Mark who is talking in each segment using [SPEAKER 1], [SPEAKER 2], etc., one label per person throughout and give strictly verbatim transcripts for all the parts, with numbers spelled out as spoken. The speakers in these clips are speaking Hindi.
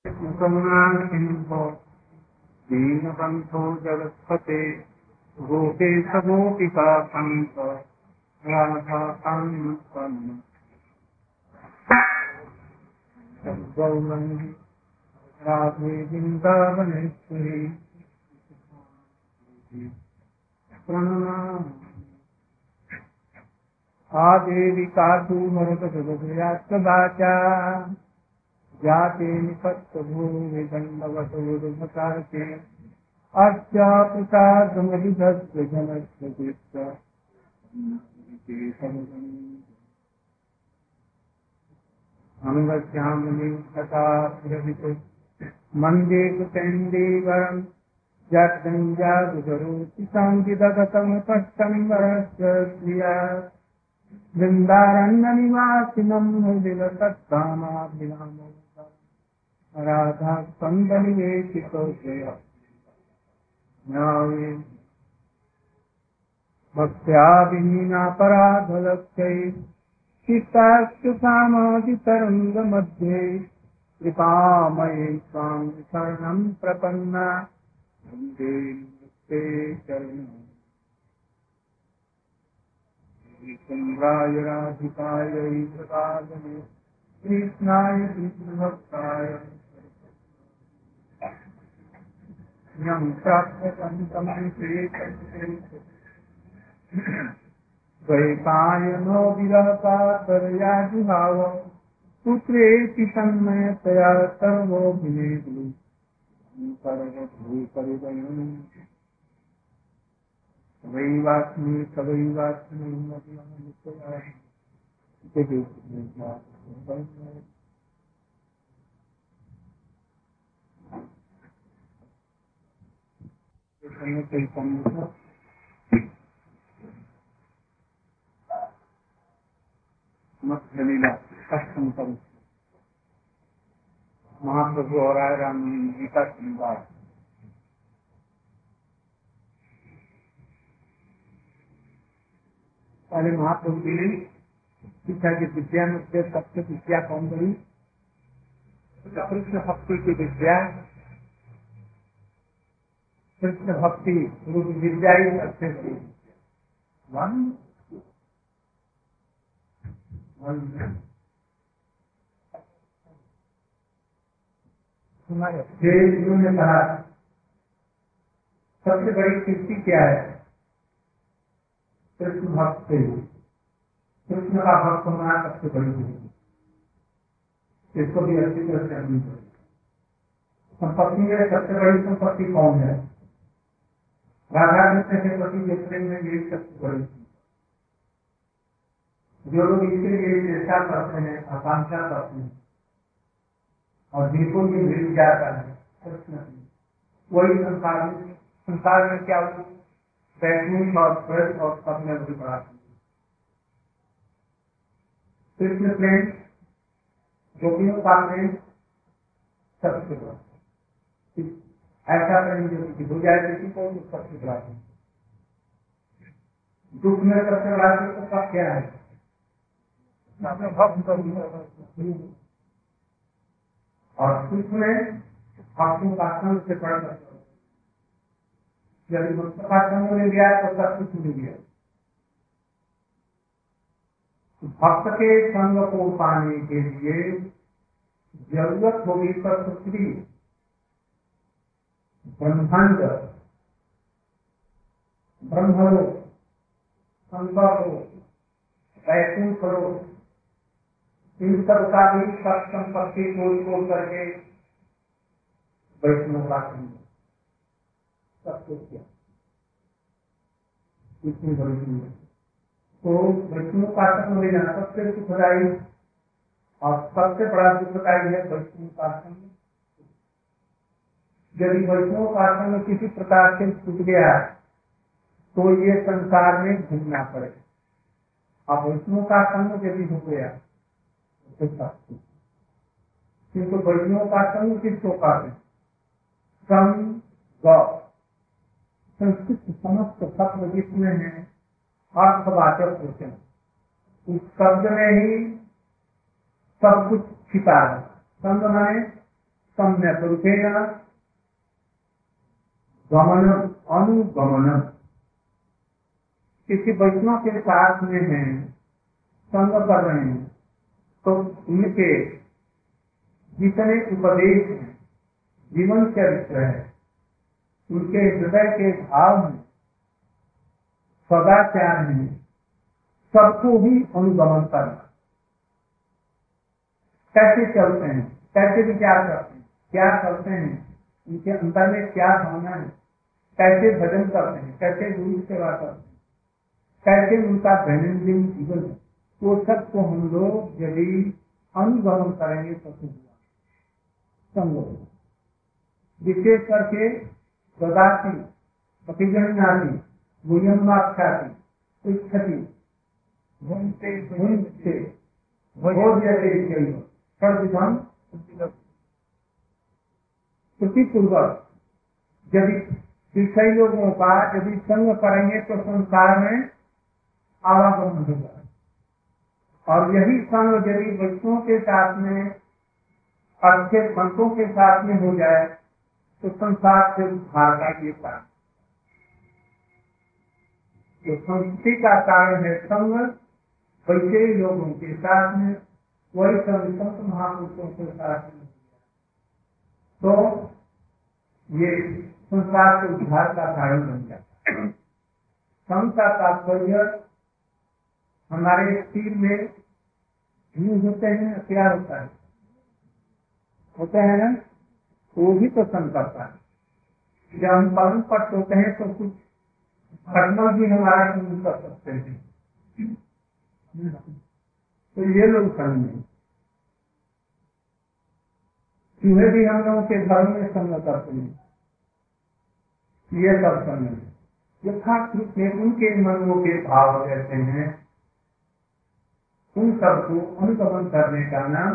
[SPEAKER 1] दीनबन्धो जगत्पते गोपेश गोपिका कान्त राधाकान्त राधे वृन्दावनेश्वरी प्रणमामि। आदेवी कातु मरकजगदयात्तवाचा जाते निपत्तभूमि दण्डवतोरुभकारके अच्चापितागमविधस्य जनस्य कृत्य अंगस्यामि तथा प्रवितो मन्दे कुचण्डीवरं जगञ्जागुरुति संविदगतं कष्टम्बरस्य क्रिया वृन्दारण्यनिवासिनं विलसत्कामाभिरामो राधा स्कन्दनिवेशितो भक्त्या विहीनापराधलक्ष्यै चित्तास्तु सामाजितरङ्गमध्ये कृपामये स्वां शरणं प्रपन्ना वन्दे मुक्ते चरणम्। चन्द्राय राधिकायै प्रदायने कृष्णाय कृष्णभक्ताय यं प्राप्तवन्तं द्वैपायनो विरहकातरया जुहाव पुत्रेति तन्मयतया सर्वोऽभिनेदु सर्वभूपरिदयम् सवैवास्मि सवैवास्मि मध्यलीला कष्टम करो महाप्रभु और आय राम जी का संवाद। पहले महाप्रभु जी ने शिक्षा की विद्या में से सबसे विद्या कौन गई? कृष्ण भक्ति की विद्या। कृष्ण भक्ति रूप विद्या ही सबसे थी। वन गुरु ने कहा सबसे बड़ी कीर्ति क्या है? कृष्ण भक्ति। कृष्ण का भक्त होना सबसे बड़ी कीर्ति। इसको भी अच्छी तरह से समझनी चाहिए। संपत्ति में सबसे बड़ी संपत्ति कौन है? राधा कृष्ण के प्रति देखने में यही सबसे बड़ी चीज। जो लोग इसके लिए चेष्टा करते हैं, आकांक्षा करते हैं और जिनको भी मिल जाता है कृष्ण, वही संसार में संसार में क्या बैठने और प्रेस और सब में भी बढ़ा। कृष्ण प्रेम, गोपियों का प्रेम सबसे बड़ा। ऐसा प्रेम जो किसी हो जाए किसी को सबसे बड़ा। दुख में सबसे बड़ा तो सब क्या है? भक्त और सुख में भक्तों का संग से पड़ सकता। यदि भक्त का संग मिल गया तो सब कुछ मिल गया। भक्त के संग को पाने के लिए जरूरत होगी पर स्त्री, ब्रह्मांड, ब्रह्मलोक, संभव, वैकुंठ लोक, इन सब का भी सब संपत्ति तोड़ तोड़ करके वैष्णव का संग सब कुछ किया। इतनी बड़ी चीज है। तो वैष्णव का संग लेना सबसे सुखदायी और सबसे बड़ा दुखदायी है वैष्णव का संग। यदि वैष्णव का संग किसी प्रकार से छूट गया तो ये संसार में घूमना पड़ेगा। अब वैष्णव का संग यदि हो गया तो किंतु वैष्णव का संग किसको कहते हैं? संग। संस्कृत समस्त शब्द जिसमें है अर्थवाचक होते हैं, उस शब्द में ही सब कुछ छिपा है। संग माने सम्यक रूपेण गमनम अनुगमनम। किसी वैष्णव के साथ में है, संग कर रहे हैं, तो उनके जितने उपदेश हैं, जीवन चरित्र है, उनके हृदय के भाव में, सदाचार में, सबको ही अनुगमन करना। कैसे चलते हैं, कैसे विचार करते हैं, क्या करते हैं, उनके अंदर में क्या भावना है, कैसे भजन करते हैं, कैसे गुरु सेवा करते हैं, कैसे उनका दैनंदिन जीवन है, वो सबको हम लोग यदि अनुगमन करेंगे तो संभव। विशेष करके ददाती प्रतिगणनाती गुह्यमाख्याति इच्छति भूमते भूमते भोज्यते चैव सर्वविधं श्रुतिपूर्वक यदि विषय लोगों का यदि संग करेंगे तो संसार में आवागमन होगा। और यही संग यदि बच्चों के साथ में, अच्छे संतों के साथ में हो जाए तो संसार से उद्धार का ये कारण। तो संस्कृति का कारण है संग वैसे लोगों के साथ में, वही संग संत महापुरुषों के साथ में। तो ये संसार के उद्धार का कारण बन जाता है। संग का तात्पर्य हमारे शरीर में जीव होते हैं, क्या होता है, होते हैं ना, वो भी तो संग करता है। जब हम पालन पट होते हैं तो कुछ घटना भी हमारा संग कर सकते हैं, तो ये लोग संग नहीं। चूहे भी हम लोगों के घर में संग करते हैं, ये सब संग नहीं। यथार्थ रूप में उनके मनों के भाव कहते हैं, उन सबको अनुगमन करने का नाम,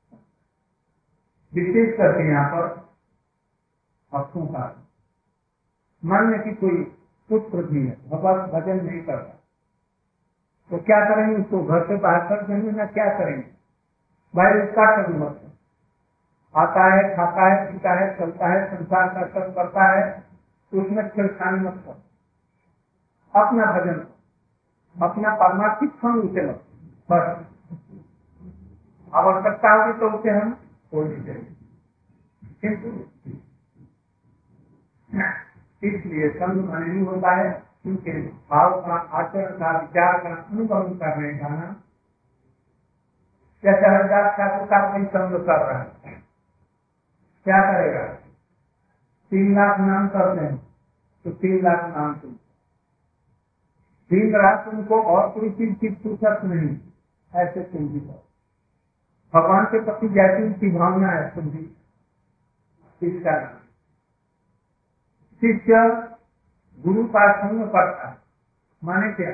[SPEAKER 1] विशेष करके यहाँ पर भक्तों का। मान लें कि कोई पुत्र भी है, भगवान भजन नहीं करता, तो क्या करेंगे, उसको घर से बाहर कर देंगे ना, क्या करेंगे, भाई उसका कभी मत। आता है, खाता है, पीता है, चलता है, संसार का सब करता है, तो उसमें छेड़खानी मत कर, अपना भजन, अपना परमार्थिक फल उसे मत, बस आवश्यकता होगी तो उसे हम छोड़ दीजिए। किंतु इसलिए संग नहीं होता है, उनके भाव का, आचरण का, विचार का अनुगमन करने का नाम। जैसे हरिदास ठाकुर का कोई संग कर रहा है, क्या करेगा, तीन लाख नाम करते हैं तो तीन लाख नाम सुन, दिन रात उनको और कोई चीज की फुर्सत नहीं, ऐसे चिंतित हो। भगवान के प्रति जैसी उनकी भावना है सुधी, इसका शिष्य गुरु का संग करता है, माने क्या,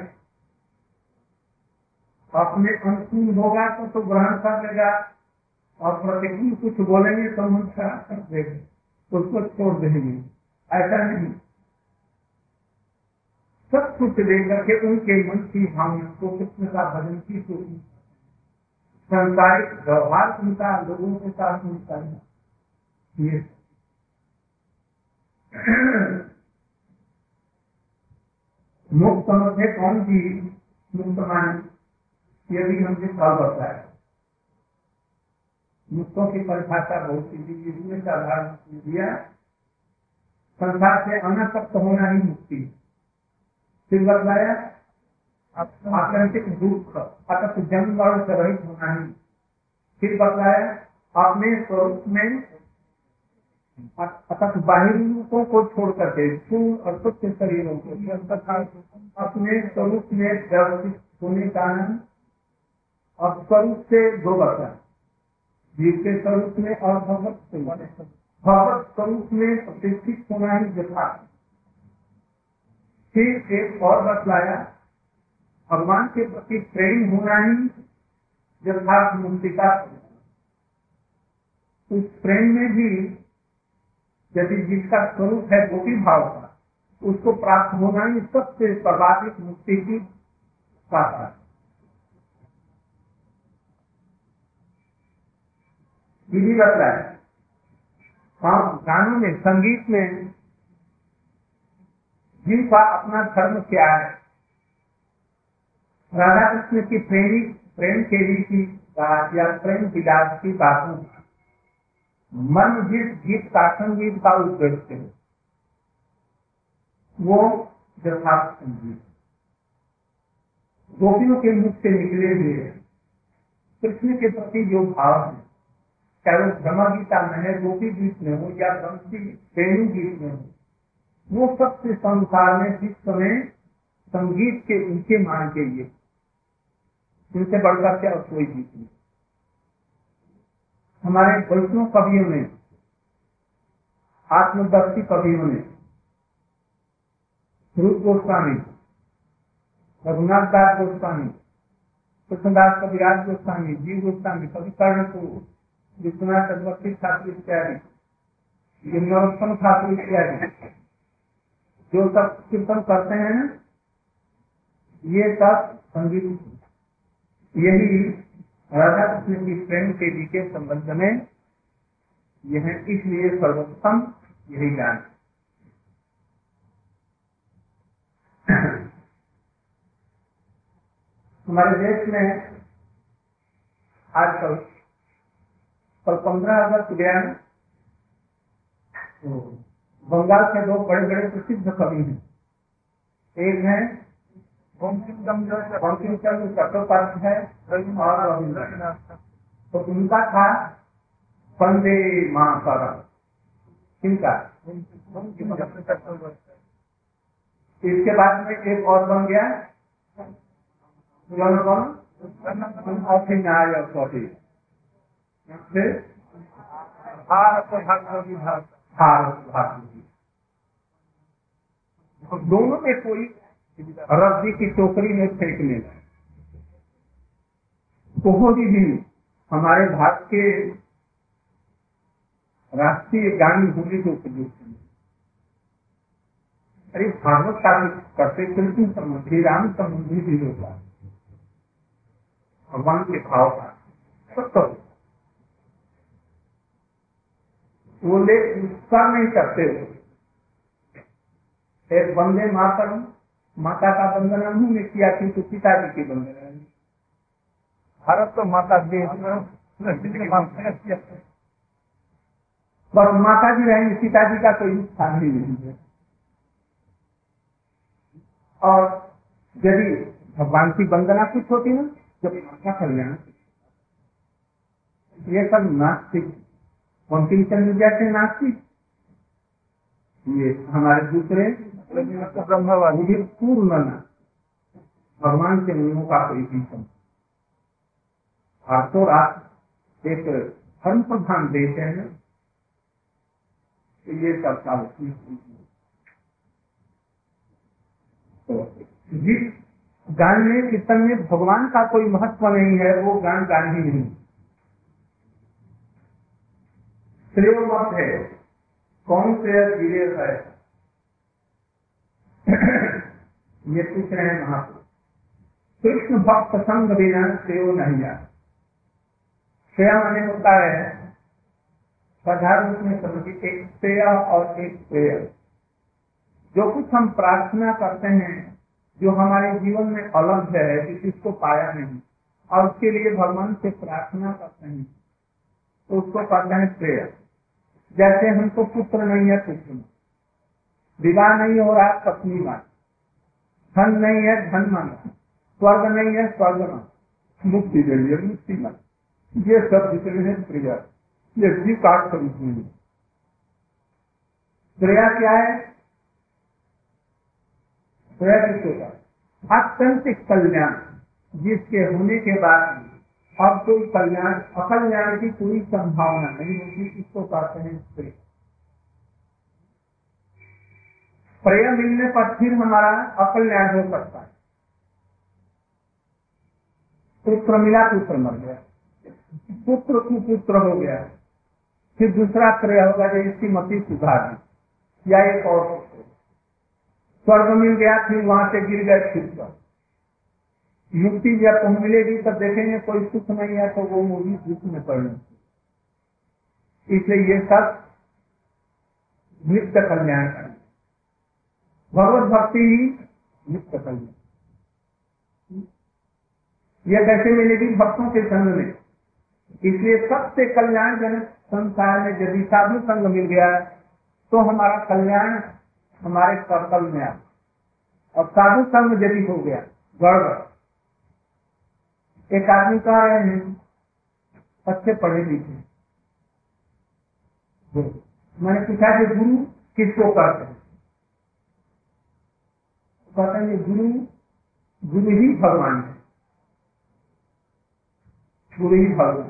[SPEAKER 1] अपने अनुकूल होगा तो तो ग्रहण कर लेगा, और प्रतिकूल कुछ बोलेंगे तो मन खराब कर देंगे, उसको छोड़ देंगे। ऐसा नहीं, सब कुछ लेकर के उनके मन की भावना को, कृष्ण का भजन की सोची, संसारिक व्यवहार उनका लोगों के साथ मिलता है। ये मुक्त मध्य कौन जी मुक्त मानी, यदि हमने कल बताया, मुक्तों की परिभाषा बहुत सीधी, इसमें साधारण दिया, संसार से अनासक्त होना ही मुक्ति। फिर बताया आत्यंतिक दुख, अतः जन्म वाले से रहित होना ही। फिर बताया अपने स्वरूप में, अतः बाहरी रूपों को छोड़ करके स्थूल और सूक्ष्म शरीरों को तथा अपने स्वरूप में व्यवस्थित होने का नाम। और स्वरूप से दो बता, जीव के स्वरूप में और भगवत स्वरूप, भगवत स्वरूप में प्रतिष्ठित होना ही यथार्थ। फिर एक और बतलाया, भगवान के प्रति प्रेम होना ही यथार्थ मुक्ति का। उस प्रेम में भी यदि जिसका स्वरूप है गोपी भाव का, उसको प्राप्त होना ही सबसे सर्वाधिक मुक्ति की साधना है। विधि बतलाया, हाँ, गानों में, संगीत में जिनका अपना धर्म क्या है, राधा कृष्ण की प्रेमी प्रेम खेली की बात या प्रेम विलास की बातों मन जिस गीत का संगीत का उद्देश्य है वो यथार्थ संगीत, गोपियों के मुख से निकले हुए कृष्ण के प्रति जो भाव है, चाहे वो ब्रह्म गीता में है, गोपी गीत में हो या बंसी प्रेमी गीत में हो, वो सबसे संसार में विश्व में संगीत के ऊंचे मान के लिए उनसे बढ़कर क्या कोई गीत नहीं। हमारे वैष्णव कवियों ने, आत्मदर्शी कवियों ने, रूप गोस्वामी, रघुनाथ दास गोस्वामी, कृष्णदास कविराज गोस्वामी, जीव गोस्वामी, कवि कर्णपुर, विश्वनाथ चक्रवर्ती ठाकुर इत्यादि, नरोत्तम ठाकुर इत्यादि जो सब कीर्तन करते हैं, ये सब संगीत, यही राधा कृष्ण की प्रेम के जी के संबंध में यह इसलिए सर्वोत्तम यही गान। हमारे देश में आजकल कल पंद्रह अगस्त गया, तो बंगाल के दो बड़े बड़े प्रसिद्ध कवि हैं, एक है बंकिम चंद्र चट्टोपाध्याय और रविन्द्रनाथ, तो उनका था वंदे मातरम, किनका? इसके बाद में एक और बन गया दोनों में कोई रद्दी की टोकरी में फेंकने, कोई भी हमारे भारत के राष्ट्रीय गान होने के उपयोग, अरे भागवत का करते कृष्ण संबंधी, राम संबंधी भी होता, भगवान के भाव का सब तो वो ले उसका नहीं करते हो। एक वंदे मातरम, माता का वंदना उन्होंने किया किंतु पिताजी की वंदना नहीं। भारत तो माता देश बस माता जी रहेंगे, पिताजी का कोई स्थान ही नहीं है। और यदि भगवान की वंदना कुछ होती ना, जब माता कल्याण, ये सब नास्तिक, बंकिम चंद्र जैसे नास्तिक, ये हमारे दूसरे ब्रह्मवादी पूर्ण ना, भगवान के नियमों का कोई भी भारतो राष्ट्र एक धर्म प्रधान देश है ना, तो ये सब का तो जिस गान में कीर्तन में भगवान का कोई महत्व नहीं है, वो गान गान ही नहीं। श्रेय मत है, कौन से गिरे है ये पूछ रहे हैं महापुरुष। कृष्ण भक्त संग बिना श्रेय नहीं है। श्रेय माने होता है साधारण रूप में समझिए, एक श्रेय और एक श्रेय। जो कुछ हम प्रार्थना करते हैं, जो हमारे जीवन में अलग है, जिसको पाया नहीं और उसके लिए भगवान से प्रार्थना करते हैं, तो उसको कहते हैं श्रेय। जैसे हमको पुत्र नहीं है, पुत्र, विवाह नहीं हो रहा, पत्नी मान, धन नहीं है, धन मांगा, स्वर्ग नहीं है, स्वर्ग मान, मुक्ति के लिए मुक्ति मान, ये सब जितने हैं प्रिय, ये जीव काट कर श्रेया क्या है? श्रेया किसको का आत्यंतिक कल्याण, जिसके होने के बाद अब कोई कल्याण, अकल्याण की कोई संभावना नहीं होगी, इसको कहते हैं प्रेम। प्रेम मिलने पर फिर हमारा अकल्याण हो सकता है। पुत्र मिला, पुत्र मर गया, पुत्र कुपुत्र हो गया, फिर दूसरा प्रेम होगा जो इसकी मति सुधार या एक और पुत्र। स्वर्ग मिल गया, फिर वहां से गिर गए, फिर स्वर्ग। मुक्ति जब तो मिलेगी तब देखेंगे कोई सुख नहीं है, तो वो मूवी दुख में पड़ने। इसलिए ये सब नित्य कल्याण करना। भगवत भक्ति ही नित्य कल्याण। यह कैसे मिलेगी? भक्तों के संग में। इसलिए सबसे कल्याणजनक संसार में यदि साधु संग मिल गया तो हमारा कल्याण हमारे सर्कल में आ, और साधु संग यदि हो गया गड़बड़। एक आदमी कह रहे हैं अच्छे पढ़े लिखे, मैंने पूछा कि गुरु किसको कहते हैं? कहते हैं गुरु गुरु ही भगवान है, गुरु ही भगवान।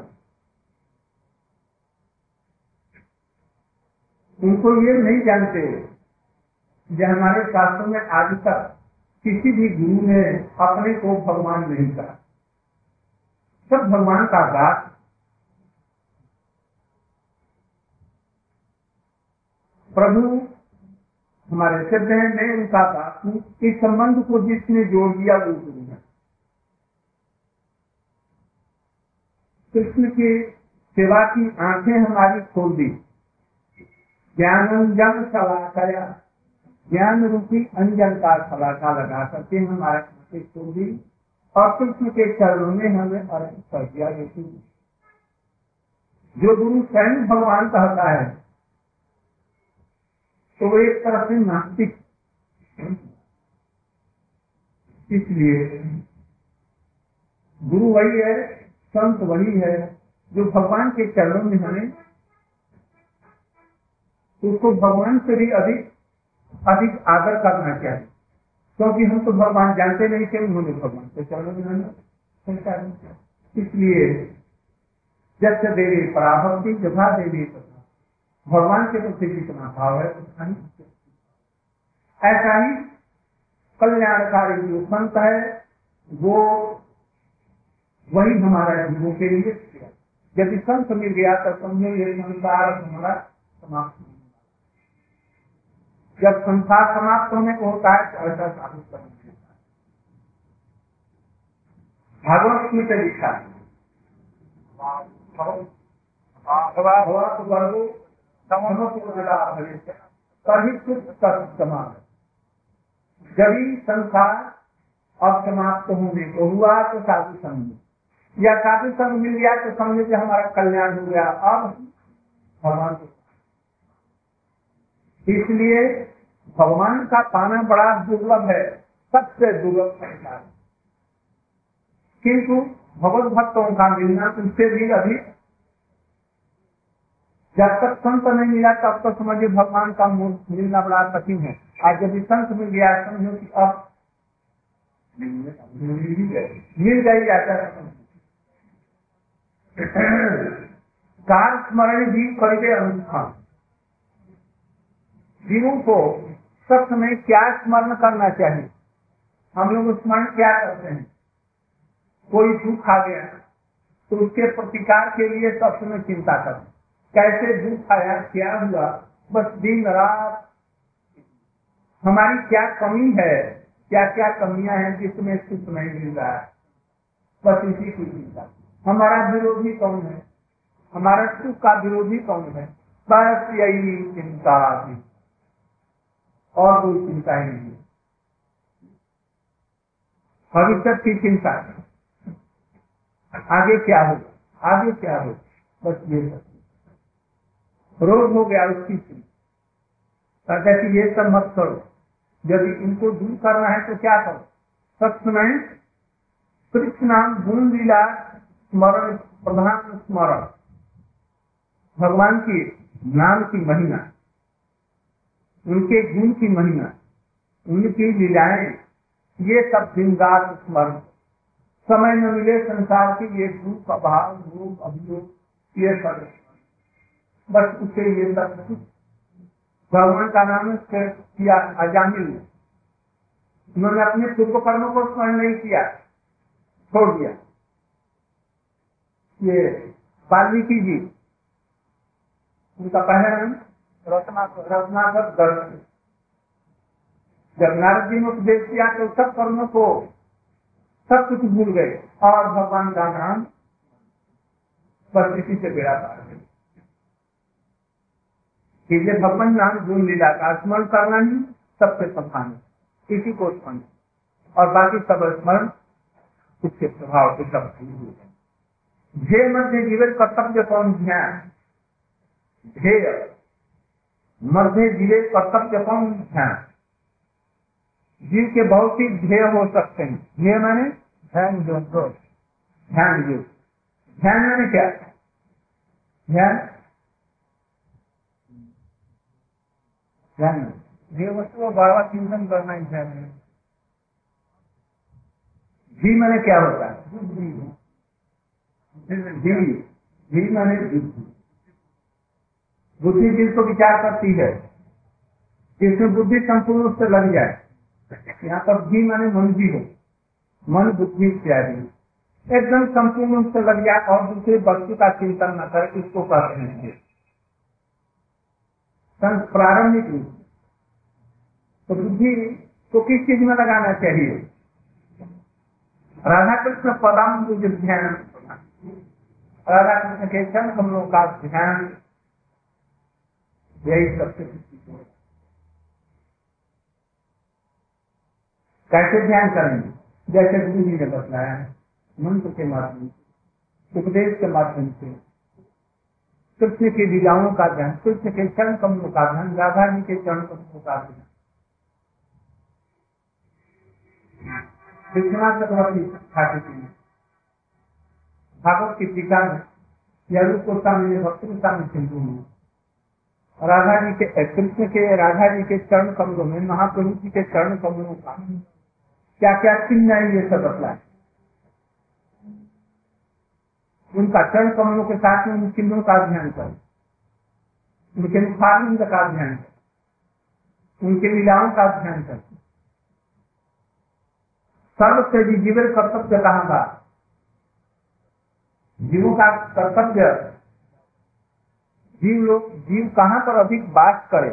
[SPEAKER 1] उनको ये नहीं जानते जो हमारे शास्त्रों में आज तक किसी भी गुरु ने अपने को भगवान नहीं कहा। सब भगवान का दास। प्रभु हमारे सिद्ध हैं, मैं उनका दास हूँ। इस संबंध को जिसने जोड़ दिया वो गुरु है। कृष्ण की सेवा की आंखें हमारी खोल दी, ज्ञानंजन सलाकया, ज्ञान रूपी अंजन का सलाका लगा करके हमारे आंखें खोल दी और कृष्ण के चरणों में हमें अर्पित कर दिया। जो गुरु स्वयं भगवान कहता है तो वो एक तरह से नास्तिक। इसलिए गुरु वही है, संत वही है जो भगवान के चरणों में हमें, उसको भगवान से भी अधिक अधिक आदर करना चाहिए, क्योंकि हम तो भगवान जानते नहीं थे, उन्होंने भगवान के चरणों में हमें पहुंचाना। इसलिए जब से देवी पराभक्ति जथा देवी तथा भगवान के प्रति जितना भाव है उतना ही। ऐसा ही कल्याणकारी जो संत है वो वही हमारा जीवों के लिए। यदि संत मिल गया तो समझो ये संसार हमारा समाप्त। जब संसार समाप्त होने को होता है तो ऐसा साधु करना। भागवत में से लिखा जब संसार अब समाप्त होने को हुआ तो साधु संग या साधु संग मिल गया तो समझे कि हमारा कल्याण हो गया। अब भगवान को, इसलिए भगवान का पाना बड़ा दुर्लभ है, सबसे दुर्लभ संसार। किंतु भगवत भक्तों का मिलना उससे भी अधिक। जब तक संत नहीं मिला तब तक समझिए भगवान का मिलना बड़ा कठिन है। आज यदि संत मिल गया समझो कि अब मिल गई जाता है। कार स्मरण जीव करके अनुष्ठान। जीवों को सब समय क्या स्मरण करना चाहिए? हम लोग स्मरण क्या करते हैं? कोई दुख आ गया तो उसके प्रतिकार के लिए सब समय चिंता करते, कैसे दुख आया, क्या हुआ, बस दिन रात हमारी क्या कमी है, क्या क्या कमियां हैं जिसमें सुख नहीं मिल रहा है, बस इसी की चिंता। हमारा विरोधी कौन है? हमारा सुख का विरोधी कौन है? बस यही चिंता थी और कोई चिंता ही नहीं। भविष्य की चिंता, आगे क्या होगा, आगे क्या होगा, बस ये सब। रोग हो गया उसकी चिंता, कहती ये सब मत करो। यदि इनको दूर करना है तो क्या करो? सत्समय कृष्ण गुण लीला स्मरण, प्रधान स्मरण, भगवान की नाम की महिमा, उनके गुण की महिमा, उनकी लीलाएं, ये सब दिन रात स्मरण। समय न मिले संसार की ये दुख अभाव रोग अभियोग, ये सब बस उसे ये सब भगवान का नाम किया। अजामिल उन्होंने अपने पूर्व कर्मों को स्मरण नहीं किया, छोड़ दिया। ये वाल्मीकि जी, उनका पहला नाम रत्नाकर रत्नाकर दर्शन। जब नारद जी ने उपदेश किया तो सब कर्मों को सब कुछ भूल गए और भगवान का नाम बस इसी से बेड़ा पार गए। कि ये भगवान नाम गुण लीला का स्मरण करना ही सबसे प्रधान है, इसी को स्मरण, और बाकी सब स्मरण उसके प्रभाव से सब ध्येय मध्य जीवन कर्तव्य कौन ध्यान, ध्येय मध्य जीवन कर्तव्य कौन ध्यान। जीव के भौतिक ध्येय हो सकते हैं, ध्येय माने ध्यान योग, ध्यान योग, ध्यान माने क्या, ध्यान ध्यान ये वस्तु को बार बार चिंतन करना ही ध्यान है। जी माने क्या होता है, जी जी माने बुद्धि, बुद्धि जिसको विचार करती है, जिसमें बुद्धि संपूर्ण रूप से लग जाए, यहाँ पर जी माने मन भी हो, मन बुद्धि इत्यादि एकदम संपूर्ण रूप से लग जाए और दूसरे वस्तु का चिंतन न करे, इसको कहते हैं प्रारंभिक रूप। तो बुद्धि को किस चीज में लगाना चाहिए, राधा कृष्ण पदाम जो ध्यान, राधा कृष्ण के चरण कमलों का ध्यान, यही सबसे कैसे ध्यान करेंगे, जैसे गुरु जी ने बताया है, मंत्र के माध्यम से, उपदेश के माध्यम से, कृष्ण की लीलाओं का ध्यान, कृष्ण के चरण कमलों का ध्यान, राधा जी के चरण कमलों का ध्यान। भागवत की टीका में गोस्वामी भक्त गोस्वामी सिंधु में राधा जी के कृष्ण के राधा जी के चरण कमलों में महाप्रभु जी के चरण कमलों का क्या क्या चिन्ह है ये सब बतलाए। उनका चरण कमलों के साथ में उन चिन्हों का ध्यान करें, उनके मुखारविंद का ध्यान करें, उनके लीलाओं का ध्यान करें। सर्व से भी जीवन कर्तव्य कहाँ का, जीवों का कर्तव्य, जीव लोग जीव कहाँ पर अधिक वास करे,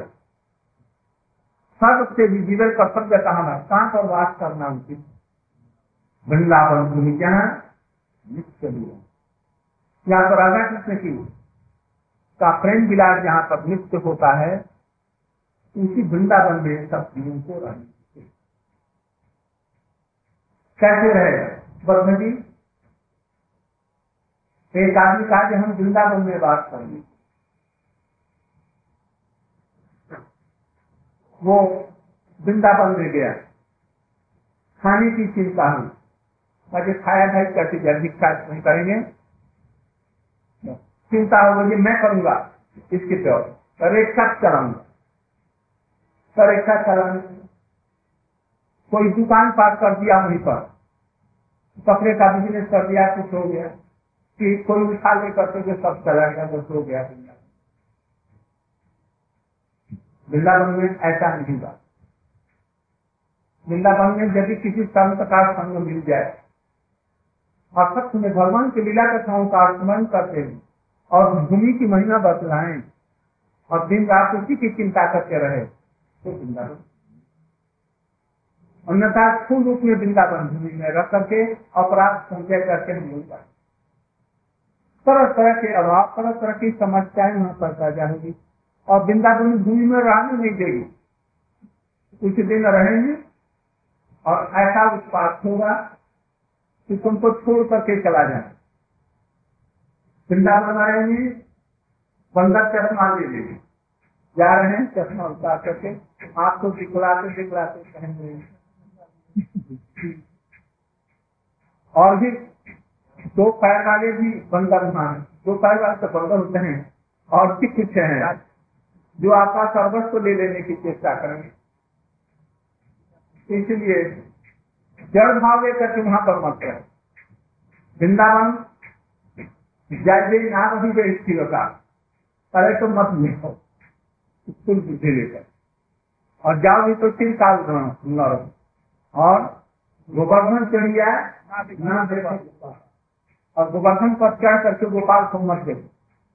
[SPEAKER 1] सर्व से भी जीवन कर्तव्य कहाँ है, कहाँ पर वास करना उचित, वृंदावन भूमि जहाँ नित्य लीला, यहाँ पर राधा कृष्ण की का प्रेम विलास जहाँ पर नित्य होता है, उसी वृंदावन में सब जीवों को रहना कैसे रहे। बद्ध जी एक आदमी कहा कि हम वृंदावन में बात करेंगे, वो वृंदावन में गया, खाने की चिंता हुई, मुझे खाया भाई कैसे जल्दी नहीं करेंगे, चिंता हो गई मैं करूंगा इसके पे रेखा चलाऊंगा, रेखा चलाने कोई दुकान पास कर दिया, वहीं पर कपड़े का बिजनेस कर दिया, कुछ हो गया कि कोई उठा ले करते हुए सब चला गया, बस हो गया। वृंदावन में ऐसा नहीं हुआ। वृंदावन में यदि किसी संत का संग मिल जाए और सत्य में भगवान की लीला कथाओं का स्मरण करते हैं और भूमि की महिमा बतलाएं और दिन रात उसी की चिंता करते रहे तो वृंदावन, अन्यथा स्थूल रूप में वृंदावन भूमि में रख करके अपराध संचय करके मिल जाए, तरह तरह के अभाव, तरह तरह की समस्याएं वहां पर पैदा होगी और वृंदावन भूमि में रहने नहीं देगी। कुछ दिन रहेंगे और ऐसा उत्पात होगा कि तुमको छोड़ करके चला जाए। वृंदावन आएंगे, बंदर चश्मा ले लेंगे, जा रहे हैं चश्मा उतार करके आपको दिखलाते दिखलाते कहेंगे। और भी दो पैर वाले भी बंदर मान, दो पैर वाले तो बंदर होते हैं और भी कुछ हैं जो आपका सर्वस्व को ले लेने की चेष्टा करेंगे। इसलिए जड़ भाव लेकर के वहां पर मत रहे। वृंदावन जैसे ना भी बेइज्जती होता, पहले तो मत मिलो स्कूल बुद्धि लेकर और जाओ भी तो तीन साल न रहो और गोवर्धन चढ़िया ना देखो और गोवर्धन पर चढ़ करके गोपाल को मत देखो।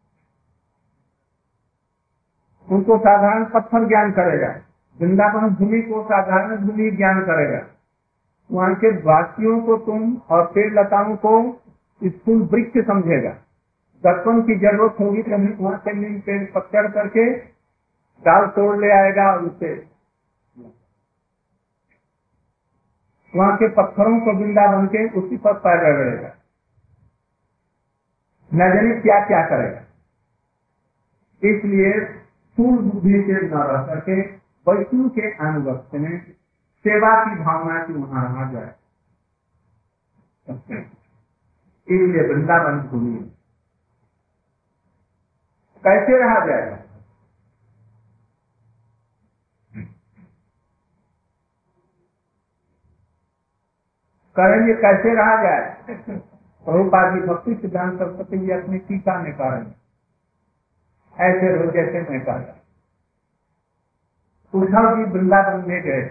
[SPEAKER 1] उनको साधारण पत्थर ज्ञान करेगा, वृंदावन भूमि को साधारण भूमि ज्ञान करेगा। वहाँ के वासियों को तुम और पेड़ लताओं को स्थूल वृक्ष समझेगा। दर्पण की जरूरत होगी तो वहाँ से पेड़ पकड़ करके डाल तोड़ ले आएगा और उसे वहां के पत्थरों को वृंदावन के उसी पर पैर रगड़ेगा, न जाने क्या क्या करेगा। इसलिए स्थूल बुद्धि से न रह करके वैष्णव के अनुगत्य में सेवा की भावना की वहां रहा जाए। इसलिए वृंदावन भूमि कैसे रहा जाएगा? करेंगे कैसे रहा जाए? प्रभुपाद जी भक्ति सिद्धांत सरस्वती जी अपनी टीका में करेंगे ऐसे रोज जैसे मैं कहा। उद्धव जी वृंदावन में गए,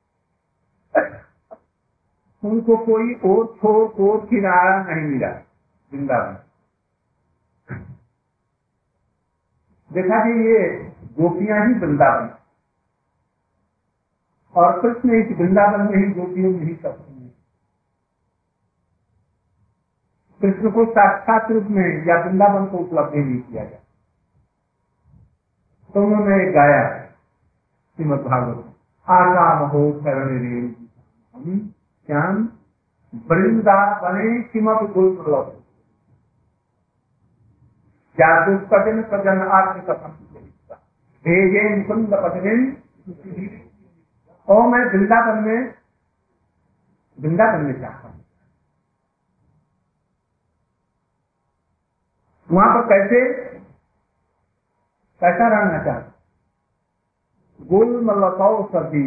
[SPEAKER 1] उनको कोई और छोर और किनारा नहीं मिला वृंदावन। देखा कि ये गोपियां ही वृंदावन और कृष्ण इस वृंदावन में ही गोपियों में ही सब। कृष्ण को साक्षात रूप में या वृंदावन को उपलब्ध नहीं किया गया। तो उन्होंने गाया श्रीमद् भागवत, आकाम हो शरण रे श्याम वृंदावने किमपि दुर्लभ क्या दुष्कजन सजन आर्थ कथम भेजे मुकुंद पदन। और मैं वृंदावन में वृंदावन में चाहता हूँ। वहां पर कैसे कैसा रहना चाहता? गुल्म लतौषधि,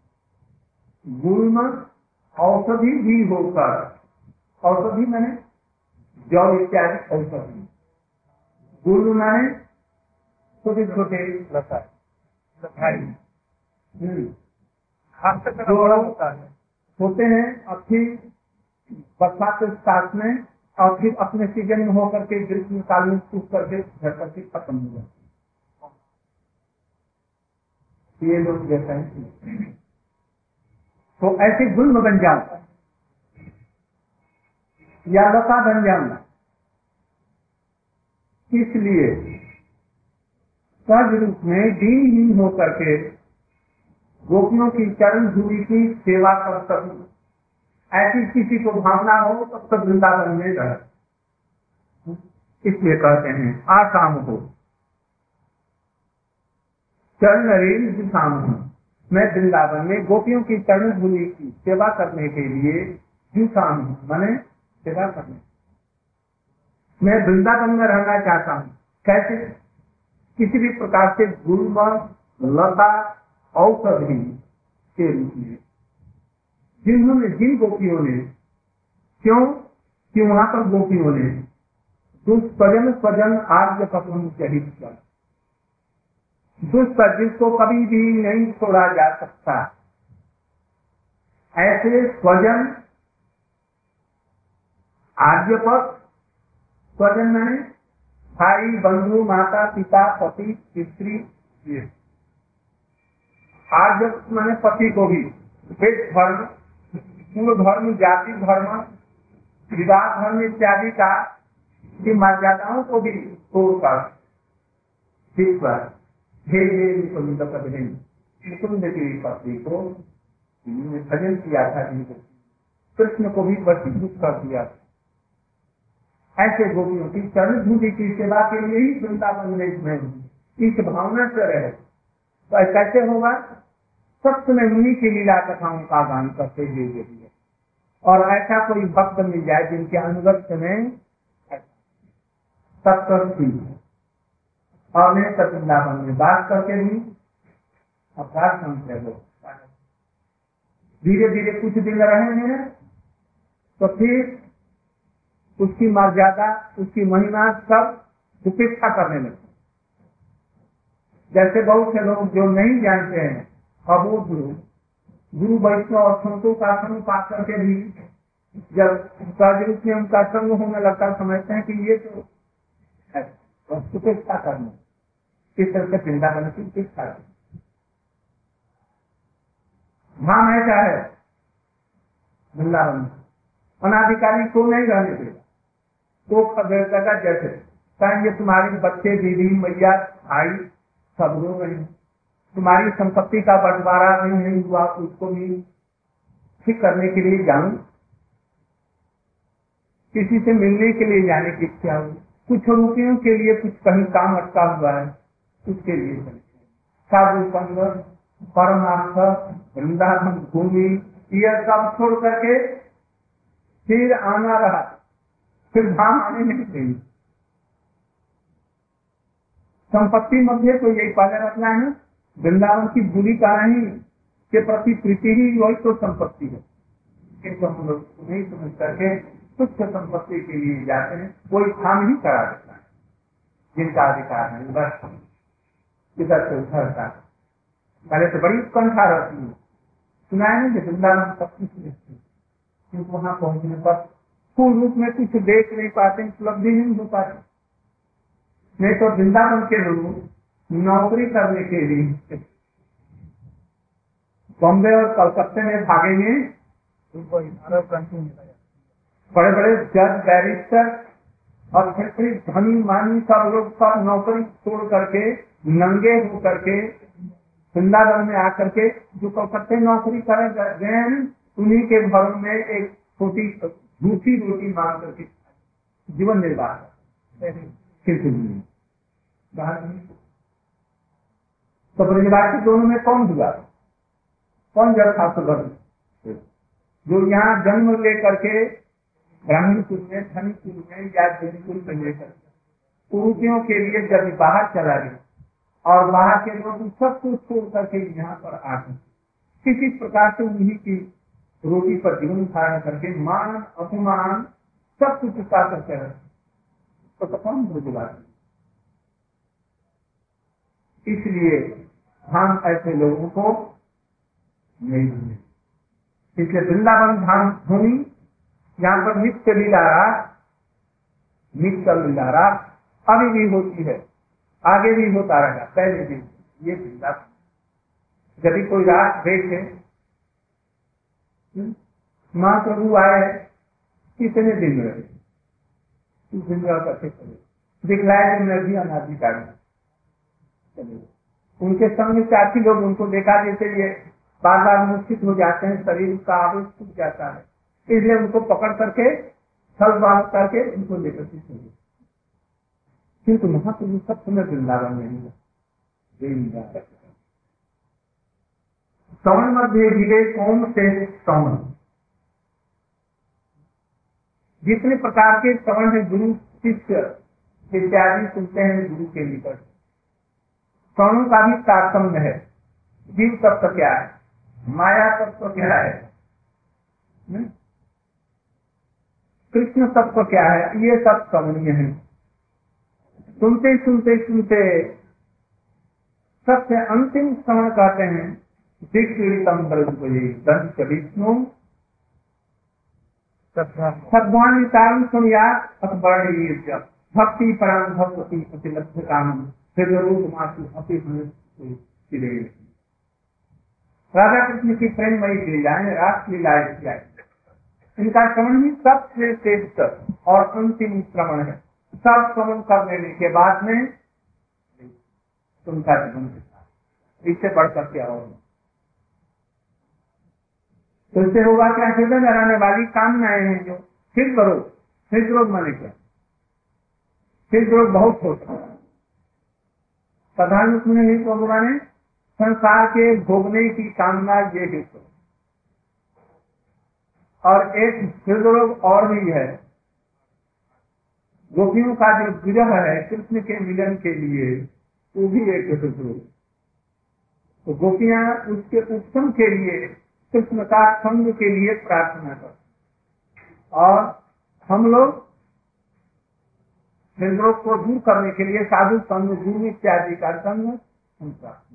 [SPEAKER 1] गुल्म औषधि भी होकर, औषधि मैंने जौ इत्यादि औषधि, गुल्म माने छोटे छोटे लता होते हैं। अब फिर बरसात के साथ में और फिर अपने सीजन में होकर के ग्रीष्म काल में सूख करके घर करके खत्म हो जाते। ये लोग कहते हैं तो ऐसे गुल्म बन जाऊंगा या लता बन जाऊंगा। इसलिए सहज रूप में दीनहीन होकर के गोपियों की चरण धूलि की सेवा कर सकूं, ऐसी किसी को भावना हो तब तक वृंदावन में रहे। इसलिए कहते हैं आसाम हो चरण रेल दिशाम हूँ, मैं वृंदावन में गोपियों की चरण धूलि की सेवा करने के लिए दिशाम हूँ, मैंने सेवा करने मैं वृंदावन में रहना चाहता हूँ। कैसे? किसी भी प्रकार से गुल्म लता औषधि के रूप में जिन्होंने जिन गोपियों ने, क्यों कि वहां पर गोपियों ने दुष्पजन स्वजन आर्य पत्न चरित किया। दुष्ट जिसको कभी भी नहीं छोड़ा जा सकता, ऐसे स्वजन आर्यपत, स्वजन मैंने भाई बंधु माता पिता पति स्त्री, आर्य मैंने पति को भी वेद धर्म पूर्व धर्म जाति धर्म विवाह धर्म इत्यादि का की मर्यादाओं को भी तोड़कर मुकुंद मुकुंद की पत्नी को भजन किया था, जिनको कृष्ण को भी वशीभूत कर दिया था। ऐसे गोपियों की चरण धूलि की सेवा के लिए ही वृंदावन में इस भावना से रहे तो कैसे होगा? सत्य में मुनि की लीला कथाओं का गान करते हुए और ऐसा कोई भक्त मिल जाए जिनके अनुगत्य में सत्य और मैं वृंदावन में बात करके भी अपराध समझते लोग धीरे धीरे कुछ दिन रहे हैं तो फिर उसकी मर्यादा उसकी महिमा सब उपेक्षा करने लगते। जैसे बहुत से लोग जो नहीं जानते हैं अबोध लोग गुरु वैष्णव और संतों का संग पा करके भी जब सहज रूप में उनका संग होने लगता समझते हैं कि ये तो उपेक्षा करना, इस तरह से वृंदावन की उपेक्षा करना। धाम ऐसा है वृंदावन अनाधिकारी को नहीं रहने देगा तो जगह जैसे कहेंगे तुम्हारे बच्चे दीदी मैया भाई सब लोग नहीं, तुम्हारी संपत्ति का बंटवारा भी नहीं हुआ, उसको भी ठीक करने के लिए जाऊं, किसी से मिलने के लिए जाने की इच्छा हुई, कुछ रुपयों के लिए कुछ कहीं काम अटका हुआ है, उसके लिए साधु संग, परमार्थ, वृंदावन भूमि, यह सब छोड़ करके फिर आना रहा, फिर धाम आने नहीं चाहिए। संपत्ति मध्य तो यही पाले रखना है, वृंदावन की बुरी कहानी के प्रति प्रीति ही वही तो संपत्ति है। किंतु हम लोग नहीं समझ करके कुछ संपत्ति के लिए जाते हैं, कोई काम ही करा देता है जिनका अधिकार है, बस इधर से उधर का। पहले तो बड़ी उत्कंठा रहती है, सुना है ना कि वृंदावन सब कुछ देखते, क्योंकि वहां पहुंचने पर पूर्ण रूप में कुछ देख नहीं पाते, उपलब्धि नहीं हो पाती। नहीं तो वृंदावन के लोग नौकरी करने के लिए बॉम्बे और कलकत्ते में भागेंगे, बड़े बड़े जज, बैरिस्टर और फिर धनी मानी सब लोग सब नौकरी छोड़ करके नंगे हो करके वृंदावन में आकर के जो कलकत्ते नौकरी कर गए हैं, उन्हीं के घर में एक छोटी झूठी रोटी मांग करके जीवन निर्वाह तो ब्रजवासी दोनों में कौन हुआ, कौन जब था तो जो यहाँ जन्म लेकर के ब्राह्मण कुल में, धनी कुल में या जैन कुल में लेकर कुरुतियों के लिए जब बाहर चला गया और बाहर के लोग सब कुछ छोड़ करके यहाँ पर आ गए, किसी प्रकार से उन्हीं की रोटी पर जीवन धारण करके मान अपमान सब कुछ उतार करके रहे तो कौन ब्रजवासी। इसलिए हम ऐसे लोगों को नहीं भूले। इसलिए वृंदावन धाम भूमि यहाँ पर नित्य लीला नित्य लीला अभी भी होती है, आगे भी होता रहेगा, पहले भी ये वृंदावन। यदि कोई रात देखे महाप्रभु आए कितने दिन रहे, इस दिन करते दिखलाए कि मैं भी अनाधिकारी चले। उनके संग साथी लोग उनको देखा जैसे ये बार बार मूर्छित हो जाते हैं, शरीर का आवेश छूट जाता है, इसलिए उनको पकड़ करके छल बाल करके उनको लेकर के चले। किंतु महाप्रभु सब समय वृंदावन में ही श्रवण मध्य विवेक ओम से श्रवण, जितने प्रकार के श्रवण है गुरु शिष्य इत्यादि सुनते हैं गुरु के निकट, श्रवणों का भी तारतम्य है। जीव तत्व क्या है, माया तत्व क्या है, कृष्ण तत्व क्या है, ये सब श्रवणीय है। सुनते सुनते सुनते सबसे अंतिम श्रवण कहते हैं विष्णु सद्वान सुनिया भक्ति पराम भगवती प्रतिलब्ध काम राधा कृष्ण की प्रेममयी लीलाएं, रास लीलाएं, इनका श्रवण ही सबसे श्रेष्ठ और अंतिम श्रवण है। सब श्रवण कर लेने के बाद में उनका जीवन इससे बढ़कर क्या होगा, तो इससे होगा क्या, हृदय में रहने वाली कामनाएं हैं जो हृदय रोग, हृदय रोग माने क्या, हृदय रोग बहुत होता है। साधारण उसमें ही तो माने संसार के भोगने की कामना ये है, और एक हृदय रोग और भी है, गोपियों का जो विरह है कृष्ण के मिलन के लिए, वो भी एक हृदय रोग। तो गोपियां उसके उत्तम के लिए कृष्ण का संग के लिए प्रार्थना कर, और हम लोग हृदय को दूर करने के लिए साधु संग, गुरु इत्यादि का संग हम प्रार्थना।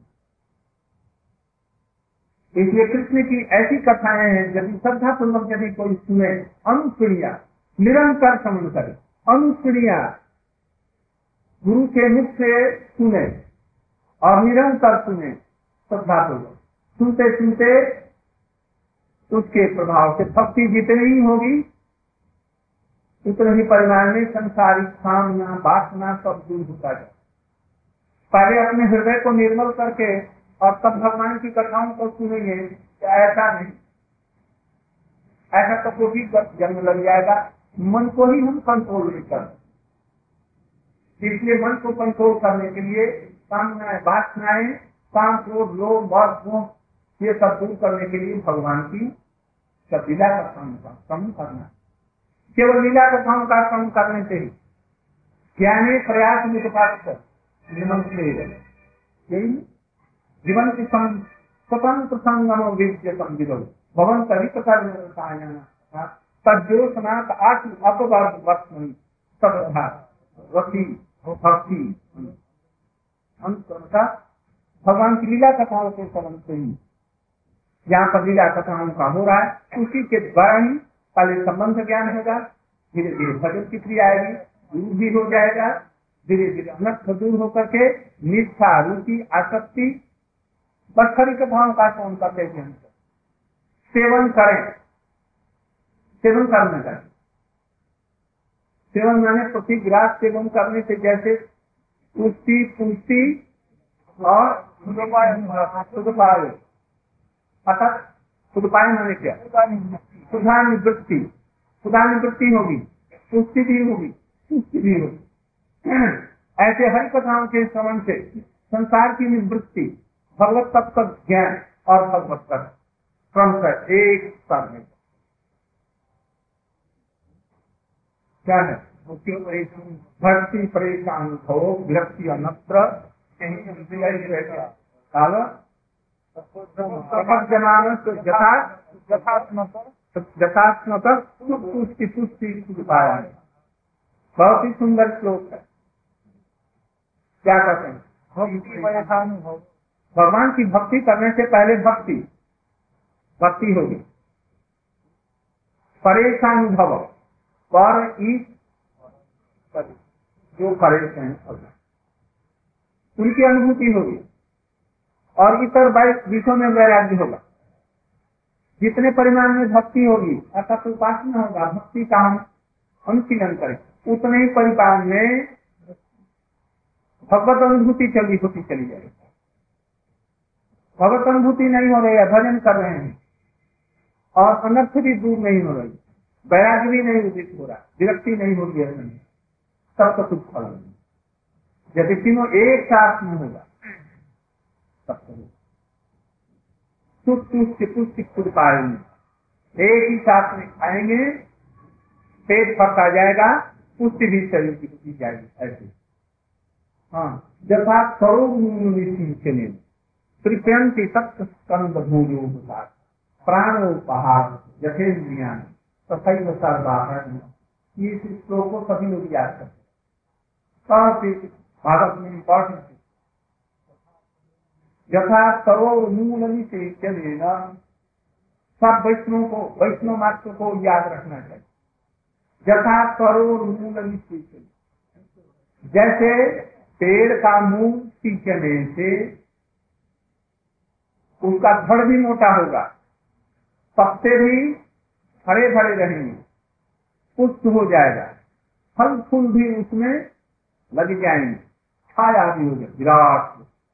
[SPEAKER 1] इसलिए कृष्ण की ऐसी कथाएं हैं, यदि श्रद्धा पूर्वक यदि कोई सुने, अनुप्रिया निरंतर श्रवण करे, अनुप्रिया गुरु के मुख से सुने और निरंतर सुने श्रद्धा पूर्वक, सुनते सुनते उसके प्रभाव से भक्ति जितनी ही होगी उतने ही परिमाण में संसारिक कामना वासना सब दूर होता जाए। पहले अपने हृदय को निर्मल करके और तब भगवान की कथाओं को सुनेंगे, ऐसा नहीं, ऐसा तो कोई भी जन्म लग जाएगा। मन को ही हम कंट्रोल नहीं कर सकते, इसलिए मन को कंट्रोल करने के लिए कामनाएं, वासनाएं, काम, क्रोध, लोभ, मोह, ये सब दूर करने के लिए भगवान की सब लीला कथाओं का कम करना। केवल लीला कथाओं का कम करने से ही ज्ञाने प्रयास में जीवन की स्वतंत्र संगमो विद्य संविदो भवन सहित कर्म तज्जोषनाथ आत्म अपवर्ग वत्मनि तथा वसी भक्ति अंतरता भगवान की लीला कथाओं के संबंध से ही जहाँ पर लीला कथाओं का हो रहा है उसी के द्वारा ही पहले संबंध ज्ञान होगा, धीरे धीरे भजन की क्रिया आएगी, दूर भी हो जाएगा, धीरे धीरे अनर्थ दूर होकर के निष्ठा, रुचि, आसक्ति, बस खरी कथाओं का सेवन करते हैं। सेवन करें, सेवन करना चाहिए। सेवन माने प्रति गिलास सेवन करने से जैसे पुष्टि, पुष्टि और सुधपाय, अर्थात सुधपाय माने क्या? सुधा निवृत्ति, सुधा निवृत्ति होगी, पुष्टि भी होगी, पुष्टि भी होगी। ऐसे हरि कथाओं के श्रवण से संसार की निवृत्ति, भगवत तत्व का ज्ञान और भगवत तत्व क्रमशः एक स्तर में क्या है? भक्ति परेशान हो विरक्ति अन्यत्र यथात्मक पुष्टि पुष्टि पाया। बहुत ही सुंदर श्लोक है। क्या कहते हैं? भगवान की भक्ति करने से पहले भक्ति भक्ति होगी। परेशानुभव पर जो परेश हैं उनकी अनुभूति होगी और इतर विषयों में वैराग्य होगा। जितने परिमाण में भक्ति होगी अर्थात उपासना होगा, भक्ति का हम अनुशीलन करें, उतने ही परिमाण में भगवत अनुभूति चली होती चली जाएगी। भगवत अनुभूति नहीं हो रही है, भजन कर रहे हैं और अनर्थ भी दूर नहीं हो रही, वैराग्य भी नहीं उदित हो रहा, विरक्ति नहीं हो रही है, तब तो कुछ फल नहीं। यदि तीनों एक साथ में होगा तब तो तुष्टि पुष्टि खुद पाएंगे। एक ही साथ में खाएंगे, पेट पका जाएगा, पुष्टि भी शरीर की होती जाएगी। ऐसे हाँ, जथा स्वरूप त्रिप्यंती सप्त स्कंद भूयो प्राणोपहार यथेन्द्रिया तथैव सर्वाहरण। ये श्लोक को सभी लोग याद करते हैं, भारत में इम्पोर्टेंट है। यथा सरोवर मूल से चले न, सब वैष्णव को वैष्णव मात्र को याद रखना चाहिए। यथा सरोवर मूल से चले, जैसे पेड़ का मूल सींचने से उसका धड़ भी मोटा होगा, पत्ते भी हरे भरे रहेंगे, पुष्ट हो जाएगा, फल फूल भी उसमें लग जाएंगे, छाया भी हो जाए विराट।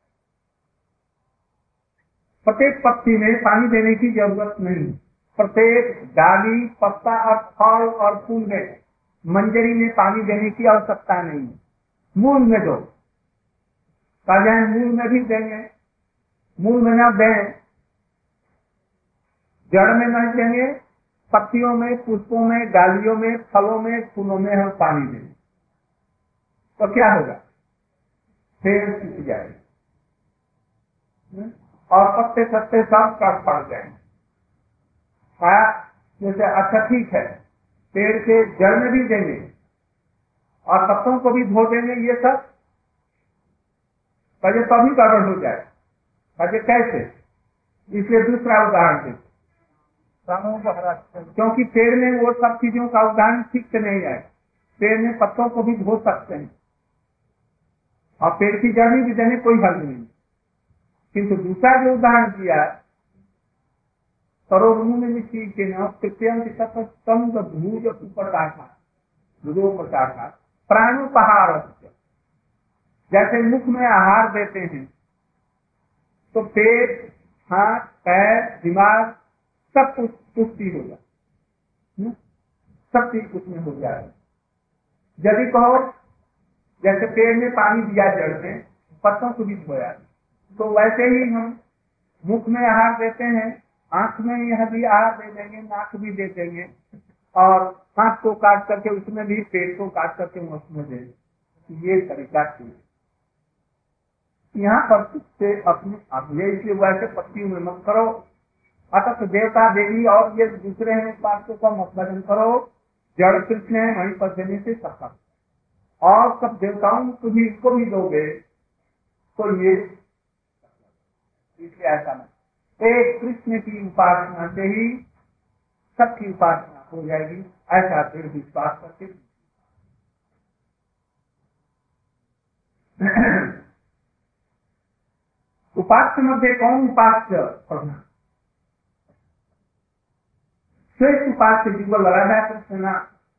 [SPEAKER 1] प्रत्येक पत्ती में पानी देने की जरूरत नहीं, प्रत्येक डाली, पत्ता और फल और फूल में, मंजरी में पानी देने की आवश्यकता नहीं। मूल में दो, जाए मूल में भी देंगे, मूल में न दें, जड़ में नहीं देंगे, पत्तियों में, पुष्पों में, डालियों में, फलों में, फूलों में हम पानी देंगे तो क्या होगा? पेड़ सूख जाएगा और पत्ते सत्ते सब कट पड़ जाएंगे। जैसे अच्छा ठीक है, पेड़ के जड़ में भी देंगे और पत्तों को भी धो देंगे, ये सब कभी तभी गड़बड़ हो जाए। कभी कैसे? इसलिए दूसरा उदाहरण देते, क्योंकि पेड़ में वो सब चीजों का उदाहरण ठीक से नहीं है। पेड़ में पत्तों को भी धो सकते हैं और पेड़ की जड़ भी देने कोई हल नहीं, किंतु दूसरा जो उदाहरण दिया सरोवर में मिट्टी के नाम प्राणोपहार, जैसे मुख में आहार देते हैं तो पेट, हाथ, पैर, दिमाग सब कुछ पुष्टि हो जाए, सब चीज उसमें हो जाए। यदि कहो जैसे पेड़ में पानी दिया जड़ में, पत्तों को भी धोया, तो वैसे ही हम मुख में आहार देते हैं, आंख में यह भी आहार दे देंगे, नाक भी दे देंगे, और हाथ को काट करके उसमें भी, पेट को काट करके उसमें दे, ये तरीका ठीक। यहाँ पर से अपने आप ये इसलिए वैसे पत्तियों में मत करो, अतः देवता देवी और ये दूसरे हैं पार्थिव का मत भजन करो, जड़ कृष्ण है वहीं पर देने से सफल, और सब देवताओं को भी इसको भी दोगे तो ये इसलिए ऐसा नहीं, एक कृष्ण की उपासना से ही सबकी उपासना हो जाएगी, ऐसा दृढ़ विश्वास करके। उपास्य मध्य कौन उपास्य प्रधान? श्रेष्ठ उपास्य जीवन राधा कृष्ण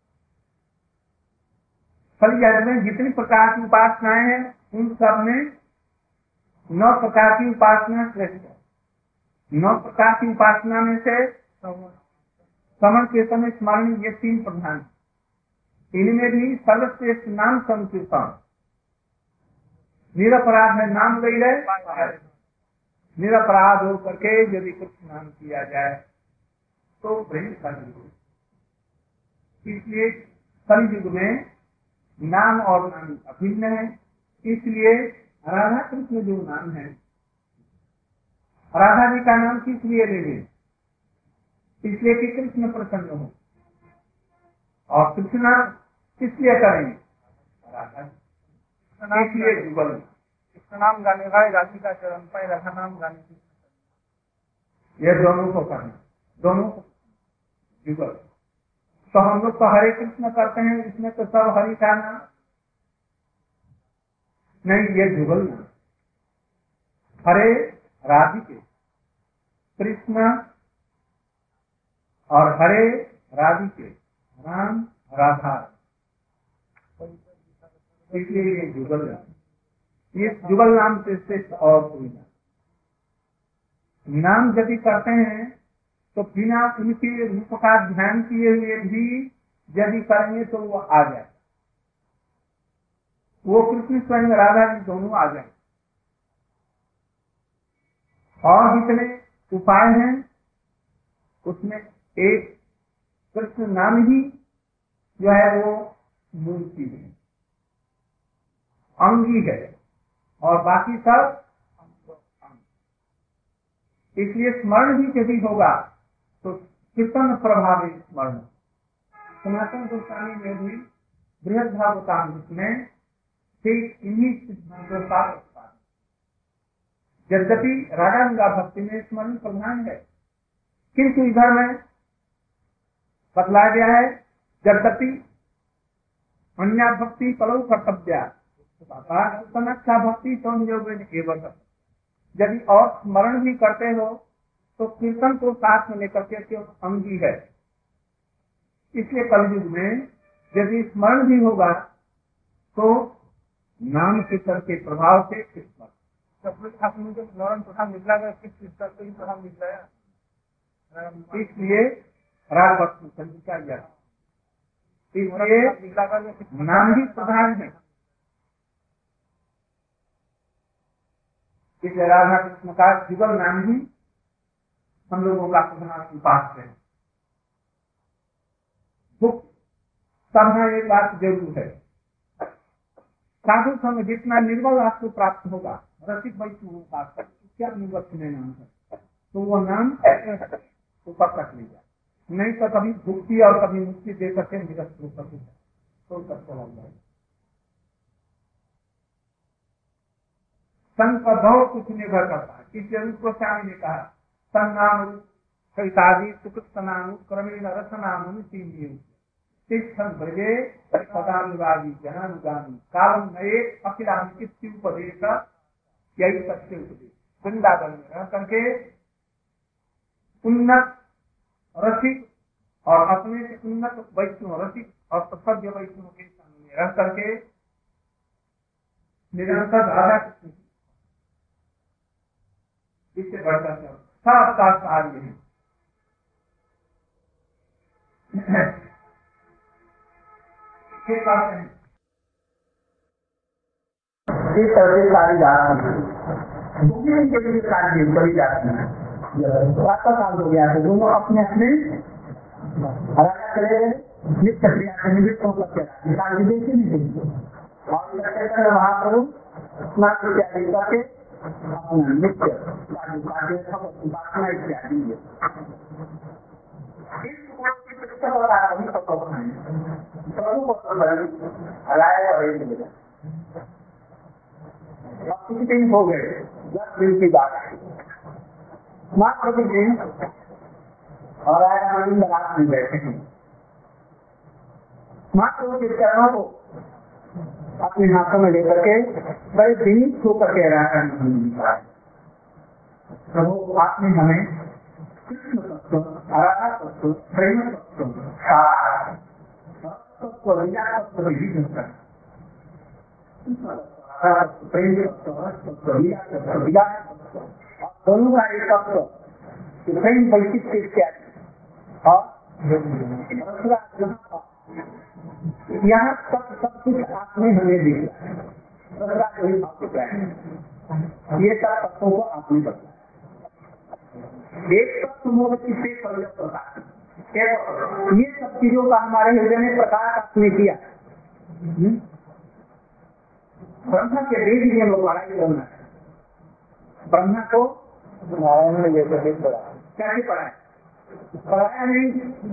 [SPEAKER 1] फल में जितनी प्रकार की उपासनाएं हैं उन सब में नौ प्रकार की उपासना श्रेष्ठ है। नौ प्रकार की उपासना में से समन कीर्तन स्मरण ये तीन प्रधान, इनमें भी सर्वश्रेष्ठ नाम संकीर्तन, निरपराध है नाम ले रहे, निरपराध हो करके यदि कुछ नाम किया जाए तो वही कलयुग। इसलिए कलयुग में नाम और नाम अभिन्न है, इसलिए राधा कृष्ण जो नाम है, राधा जी का नाम किस लिए लेंगे? इसलिए कि कृष्ण प्रसन्न हो, और कृष्ण किस लिए करेंगे? राधा जी, इसलिए जुगल कृष्ण नाम गाने का राधिका चरण पर राधा नाम गाने की, ये दोनों को करना, दोनों को जुगल। तो हम लोग तो हरे कृष्ण करते हैं, इसमें तो सब हरि का नाम नहीं, ये जुगल नाम। हरे राधिके कृष्ण और हरे राधिके राम राधा, इसलिए ये जुगल नाम। ये जुगल नाम से श्रेष्ठ और कोई नाम। नाम यदि करते हैं तो बिना उनके रूप का ध्यान किए हुए भी यदि करेंगे तो वो आ जाए, वो कृष्ण स्वयं राधा जी दोनों आ जाए। और जितने उपाय हैं उसमें एक कृष्ण नाम ही जो है वो मूर्ति है, अंगी है, और बाकी सब। इसलिए स्मरण भी यदि होगा तो कीर्तन प्रभावी स्मरण। सनातन गोस्वामी में भी बृहद भागवतामृत में ठीक इन्हीं सिद्धांतों का उत्पादन। यद्यपि रागानुगा भक्ति में स्मरण प्रधान है, किंतु इधर में बतलाया गया है यद्यपि अन्य भक्ति पलव कर्तव्य अच्छा भक्ति तो यदि और स्मरण भी करते हो तो कीर्तन को साथ में लेकर के अंगी है। इसलिए कलयुग में यदि स्मरण भी होगा तो नाम कीर्तन के प्रभाव से स्मरण प्रधान निकला गया, किस प्रधान निकला है, इसलिए राग भक्ति संचिका यह इसलिए नाम ही प्रधान है। इसलिए राधा कृष्ण का जुगल नाम ही हम लोगों का प्रधान उपास्य है। समझना एक बात जरूर है, साधु संग जितना निर्मल आपको प्राप्त होगा, रसिक वैष्णव का क्या निर्वचन नाम है, तो वो नाम ऊपर तक ले जाए, नहीं तो कभी भुक्ति और कभी मुक्ति दे करके निरस्त हो सकते हैं, तो तक चला जाए। संग का भाव कुछ निर्भर करता है। इस जरूर को स्वामी ने कहा संनाम कवितादि सुकृतनाम क्रमेण रसनाम तीन ब्रजे सदानुरागी जनानुगामी कालम नए अखिलांकित उपदेश यही सत्य उपदेश। वृंदावन में रह करके उन्नत रसिक और अपने से उन्नत वैष्णव रसिक और सभ्य वैष्णव के सामने रह करके निरंतर राधा कृष्ण इससे बढ़कर सब साथ कार्य है। इस तरह से सारी जाती कार्य बड़ी जाती है। आपका साल हो गया है, दोनों अपने अपने राजा चले गए, नित्य क्रिया से निवृत्त होकर के विदेशी नहीं देंगे और महाप्रभु स्नान इत्यादि करके अपना नित्य उपासना इत्यादि कुछ दिन हो गए, दस दिन की बात है। मात्र के दिन और आनंद रात में बैठे हैं, मात्र के चरणों को अपने हाथों में लेकर के बड़े दिन होकर के रहा। प्रभु आपने हमें कृष्ण तत्व, आराधा तत्व, प्रेम तत्व, तत्व लीला तत्व भी मिलता है। प्रेम तत्व, लीला तत्व, लीला तत्व दोनों का एक तत्व प्रेम वैशिष्ट इत्यादि और यहाँ सब सब कुछ आपने हमें दिया है। ये सब तत्वों को आपने बताया। एक तत्व मोहती से परिवर्त होता है, ये सब चीजों का हमारे हृदय में प्रकाश आपने किया। ब्रह्मा के देवी ने लोग लड़ाई करना है, ब्रह्मा को नारायण ने जैसे नहीं पढ़ा, कैसे पढ़ा है? पढ़ाया नहीं,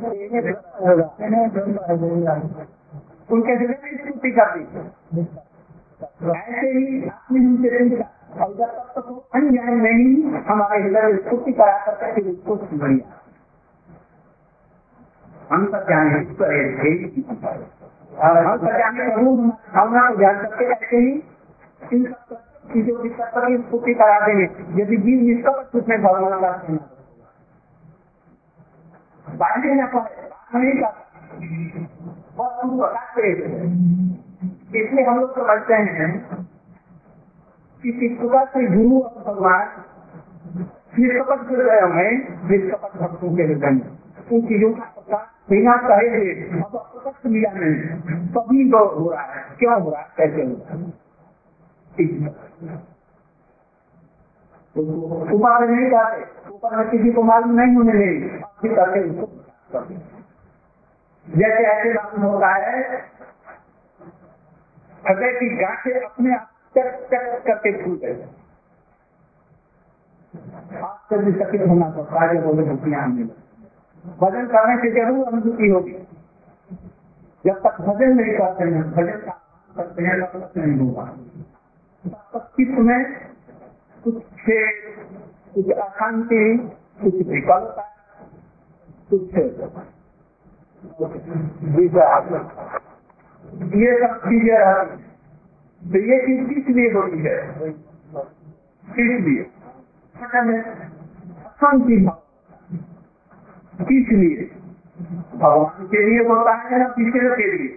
[SPEAKER 1] उनके हृदय में स्तुति कर दी। ऐसे ही आपने उनसे पूछा और जब तक तो अनजान नहीं हमारे हृदय में स्तुति करा करके फिर उसको सुनिया अंतर्ज्ञान ईश्वर अंतर्ज्ञान प्रभु भावना को ध्यान करके ऐसे ही इन चीजों की तत्व की स्तुति करा देंगे। यदि जीव निष्कपट उसमें भगवान का बांधे न पाए नहीं कर, इसलिए हम लोग समझते हैं कि किस प्रकार से गुरु और भगवान निष्कपट कर रहे होंगे, निष्कपट भक्तों के हृदय में उन चीजों का पता बिना कहे अब प्रकट मिला नहीं, तभी तो हो रहा है। क्यों हो रहा है, कैसे हो रहा है? ऊपर नहीं जाते, ऊपर में किसी को मालूम नहीं होने देंगे, करके उसको जैसे ऐसे मालूम होता है हृदय की गांठें अपने आप चक चक करके फूल गए। आपसे भी सकित होना पड़ता है, बोले भूतियां मिले भजन करने से जरूर अनुभूति होगी। जब तक भजन नहीं करते हैं, भजन का करते हैं तब तक नहीं होगा। तब तक चित्त में कुछ कुछ अशांति, कुछ विकल्पता, कुछ ये सब चीजें रहती। तो ये चीज किस लिए होती है? इसलिए अशांति भाव किस लिए? भगवान के लिए होता है ना तीसरे के लिए?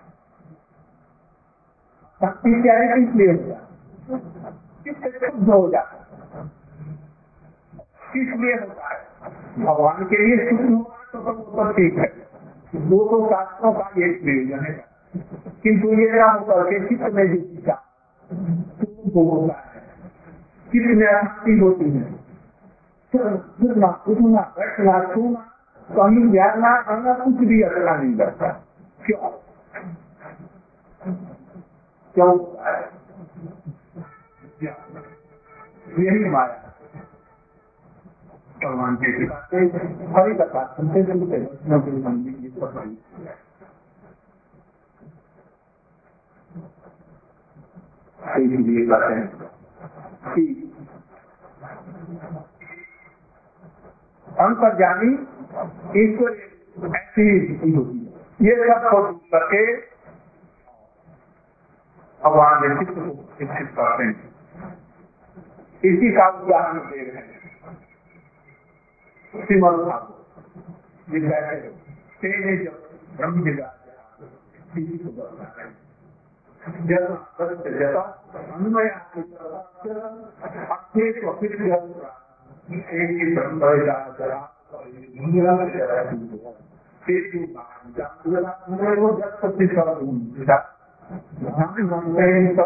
[SPEAKER 1] शक्ति इत्यादि किस लिए होता है? किससे शुद्ध हो जाता? किस लिए होता है? भगवान के लिए शुद्ध होगा तो सब ठीक है, दो दो शास्त्रों का ये प्रयोजन है। किंतु ये ना होकर के चित्त में जो चीजा होता है, चित्त में अशांति होती है, सुनना उठना बैठना छूना कहीं जाना आना कुछ भी अच्छा नहीं लगता। क्यों क्यों? यही माया भगवान के हरी कथा सुनते सुनते इसलिए कहते हैं कि अंतर्जामी ईश्वर ऐसी स्थिति होती है। ये सब खोज करके भगवान के चित्त को शिक्षित करते हैं। इसी का उदाहरण दे रहे हैं श्रीमद् भागवत जिससे ब्रह्म जब अन्वय एक ही संप्रदाय करा दुनिया में चला फिर मुझे वो जब सब चीज का दूंगा हम हम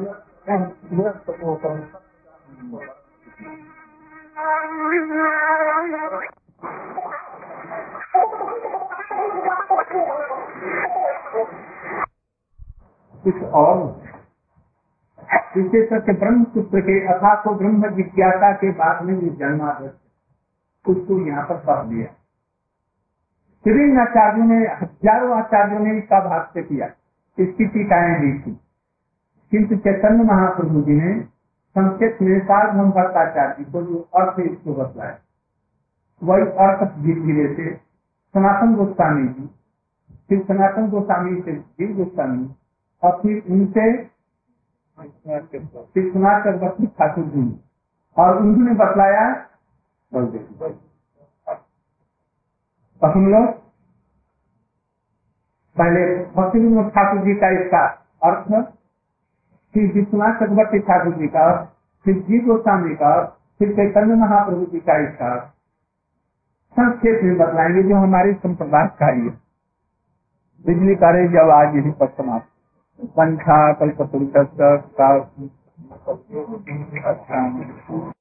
[SPEAKER 1] कुछ और विशेषकर के ब्रह्म सूत्र के अथा को ब्रह्म जिज्ञासा के बाद में जो जन्मादर्श उसको यहाँ पर पढ़ दिया। विभिन्न आचार्यों ने हजारों आचार्यों ने इसका भाष्य किया, इसकी टीकाएं दी थी, किंतु चैतन्य महाप्रभु जी ने संक्षेप में सार्वभौम भट्टाचार्य को जो अर्थ इसको बतलाया वही अर्थ धीरे धीरे से सनातन गोस्वामी जी, फिर सनातन गोस्वामी से जीव गोस्वामी और फिर उनसे फिर सुना चक्रवर्ती ठाकुर जी और उन्होंने बतलाया। तो हम लोग पहले भक्ति विनोद ठाकुर जी का इसका अर्थ, फिर विश्वनाथ चक्रवर्ती ठाकुर जी का, फिर जी गोस्वामी का, फिर चैतन्य महाप्रभु जी का इसका संक्षेप में बतलाएंगे जो हमारे संप्रदाय कार्य बिजली कार्य जब आज यही पर समाप्त पंखा कल्पतरु का